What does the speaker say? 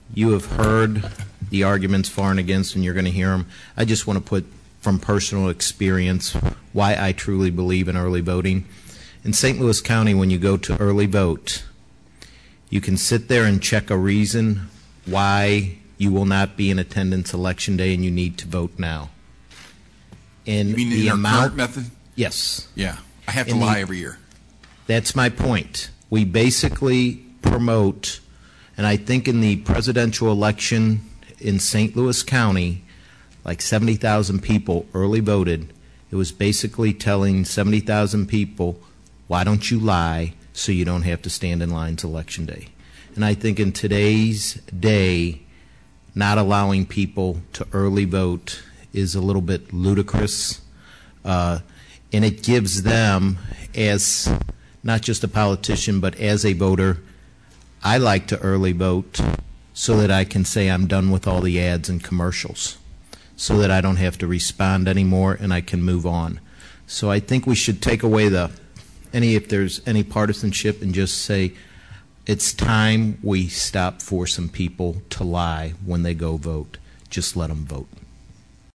You have heard the arguments for and against, and you're going to hear them. I just want to put from personal experience why I truly believe in early voting. In St. Louis County, when you go to early vote, you can sit there and check a reason why you will not be in attendance election day and you need to vote now. And you mean the in our amount, current method? yes. Yeah. I have to lie every year. That's my point. We basically promote, and I think in the presidential election in St. Louis County, like 70,000 people early voted. It was basically telling 70,000 people, why don't you lie so you don't have to stand in lines election day? And I think in today's day, not allowing people to early vote is a little bit ludicrous. And it gives them, as not just a politician, but as a voter, I like to early vote so that I can say I'm done with all the ads and commercials, so that I don't have to respond anymore and I can move on. So I think we should take away if there's any partisanship, and just say it's time we stop forcing people to lie when they go vote. Just let them vote.